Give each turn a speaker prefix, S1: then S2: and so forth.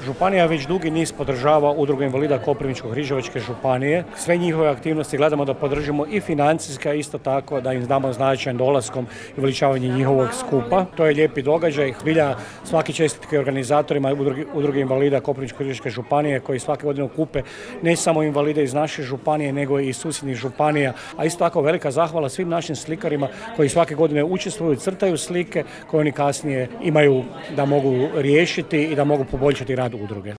S1: Županija već dugi niz podržava Udrugu invalida Koprivničko-križevačke županije. Sve njihove aktivnosti gledamo da podržimo i financijska, isto tako da im damo značajan dolaskom i uveličavanje njihovog skupa. To je lijepi događaj. Zbilja svaki čestitke organizatorima Udruge invalida Koprivničko-križevačke županije koji svake godine okupe ne samo invalide iz naše županije nego i susjednih županija, a isto tako velika zahvala svim našim slikarima koji svake godine učestvuju, crtaju slike koje oni kasnije imaju da mogu riješiti i da mogu poboljšati rad udruge.